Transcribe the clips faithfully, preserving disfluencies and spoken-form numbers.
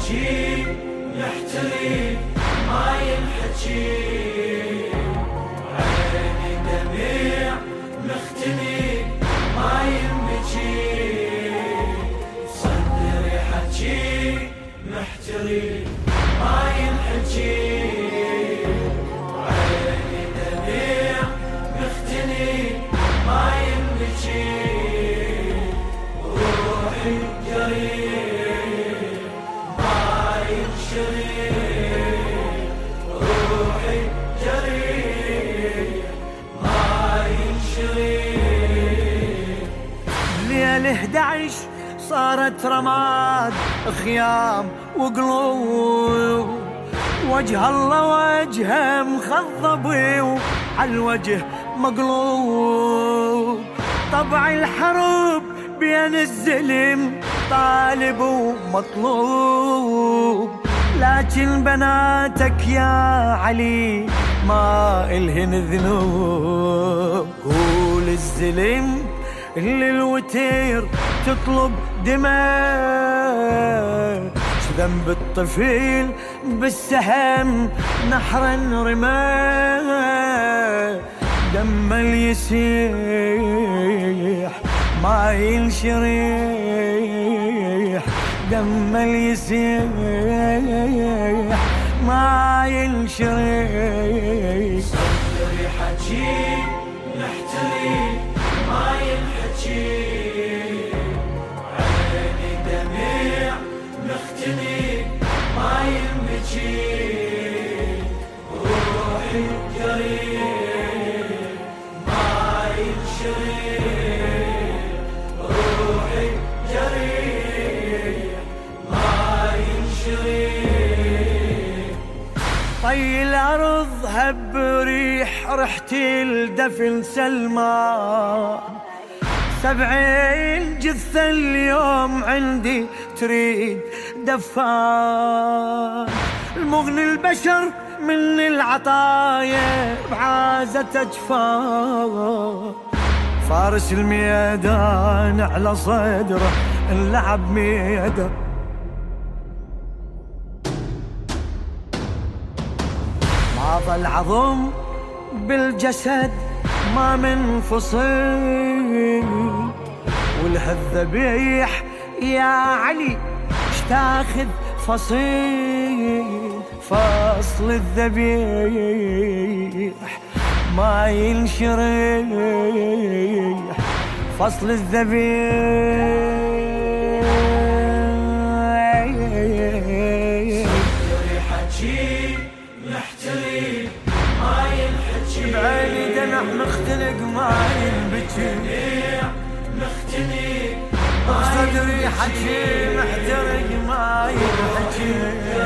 يحجي يحتري ما ينحكي، عيني دميع مختني ما ينبكي، صدري حجي محتري ما ينحكي، عيني دميع مختني ما ينبكي، روحي جري ما ينشري، روحي جري ما ينشري. ليل احد عشر صارت رماد خيام وقلوب، وجه الله وجهه مخضب وعالوجه مقلوب، طبع الحرب بين الزلم طالب ومطلوب، لكن بناتك يا علي ما إلهن ذنوب، قول الزلم اللي الوتير تطلب دماء، ذنب الطفل بالسهم نحرا رماه، دم اليسيح ما ينشريح، دم اليسيح ما ينشريح. صدري حجي يحتري ما ينحكي، عيني دميع مختني ما ينبكي، روحي جري ما ينشري، روحي جري ما ينشري. طي الأرض هب ريح ريحتي الدفن سلمان، سبعين جثة اليوم عندي تريد دفان، المغني البشر من العطايا بعازة أجفان، فارس الميدان على صدره اللعب ميدان، ما ظل عظم بالجسد ما منفصل، والهالذبيح يا علي اشتاخذ فصيل، فصل الذبيح ما ينشريح، فصل الذبيح. صدري حجي يحتري ما ينحكي، بعيني دمع مختلق ما ينبكي، مختني صدري حكي محترق ما ينحكي،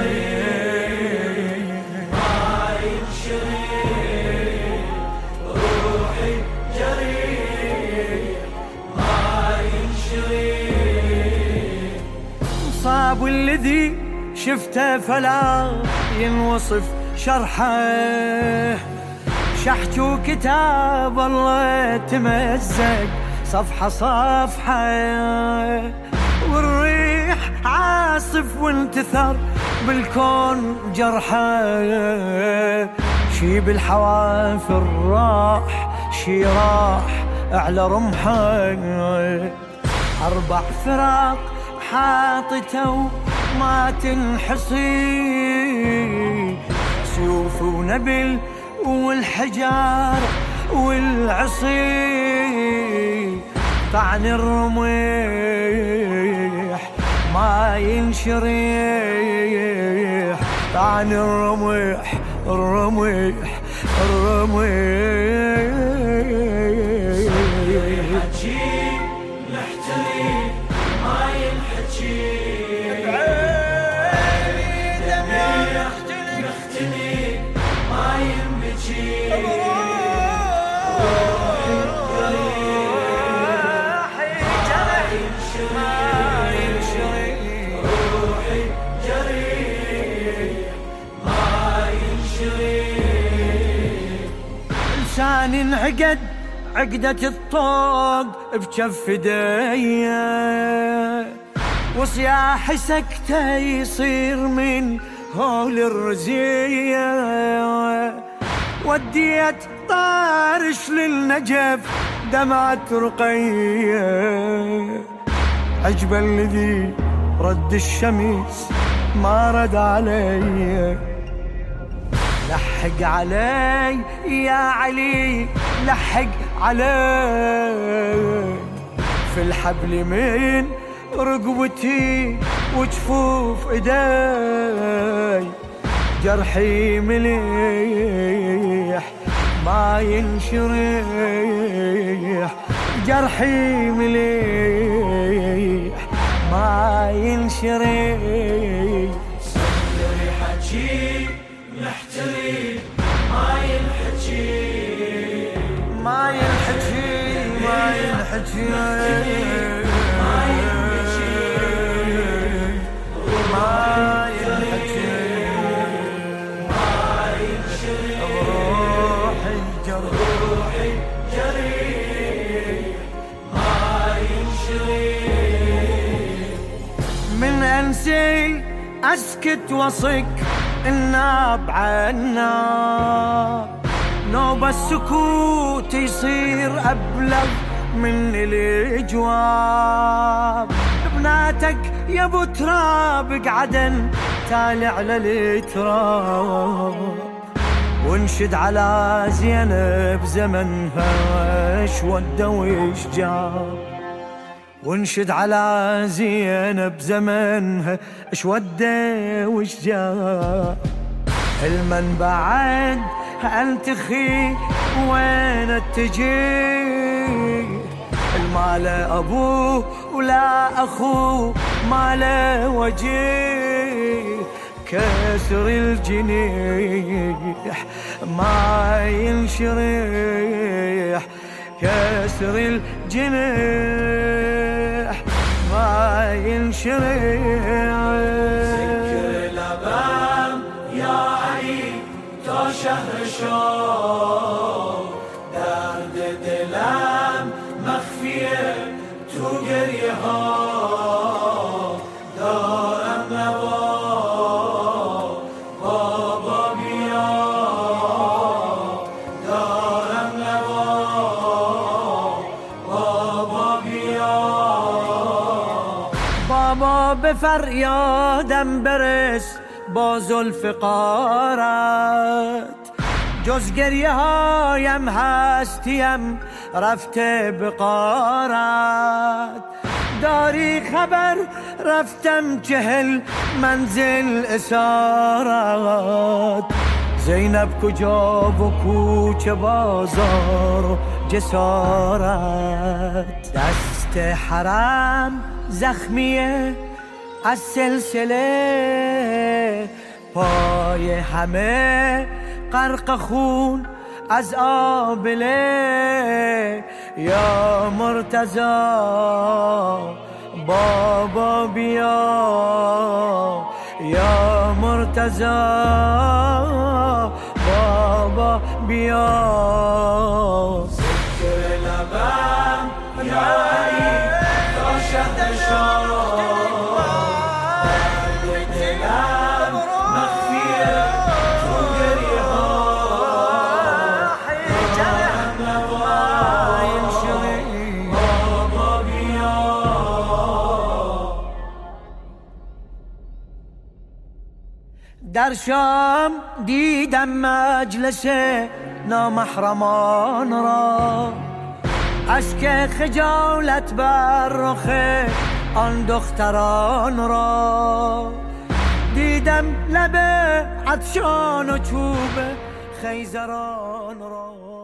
ما ينشري، روحي جري ما ينشري. صاب الذي شفته فلا ينوصف شرحه، شحت وكتاب الله تمزق صفحة صفحة، والريح عاصف وانتثر بالكون جرحه، شي بالحوافر راح شي راح على رمحه، أربع فراق حاطته ما تنحصي، سيوف ونبل والحجار والعصي، طعن الرميح ما ينشريح، طعن الرميح الرميح الرميح. حجي يحتري ما ينحكي، بعيني دمع مختني ما ينبكي، روحي جري ما ينشري. لسان انعقد عقدة الطوق بجف ايديا، وصياح سكتة يصير من هول الرزية. وديت طارش للنجف دمعة رقية، عجب الذي رد الشمس ما رد علي. لحق علي يا علي لحق علي، في الحبل من رقبتي وجفوف ايدي، جرحي مليح ما ينشرح، جرحي مليح ما ينشرح. صدري حجي محتري ما ينحكي، ما ينحكي ما ينحكي ما ينحكي ما ينحكي ما ينشري. روحي الجرح روحي جريح ما ينشري. من أنسي أسكت وصك الناب عالناب، نوب السكوت يصير أبلغ من الجواب. بناتك يا ابو تراب قعدن تالي على التراب، وانشد على زينب زمنها اش ودى وش جاب، وانشد على زينب زمنها اش ودى وش جاب. المن بعد انتخي وين اتجي، المال ابوه ولا اخوه ما له وجيه، كسر الجنيح ما ينشرح، كسر الجنيح ما ينشرح. سكر الأبام يا علي تو شهر شوق، درد دلم مخفية تو قريها، دارم نوا بابا بيا، دارم نوا بابا بيا. بابا بفریادم برس با زلف قارت، جز گریه هایم هستیم رفته بقارت. داری خبر رفتم چهل منزل اسارت، زینب کجا و کوچه بازار و جسارت. دست حرم زخمیه از سلسله، پای همه غرق خون از آبله. یا مرتضی بابا بیا، یا مرتضی بابا بیا. سكر الأبام يا علي تو شهر شوق، درد دلم مخفية تو قريها، دارم نوا بابا بيا. در شام دیدم مجلس نامحرمان را، اشک خجالت بر رخ آن دختران را. دیدم لب عطشان و چوب خیزران را.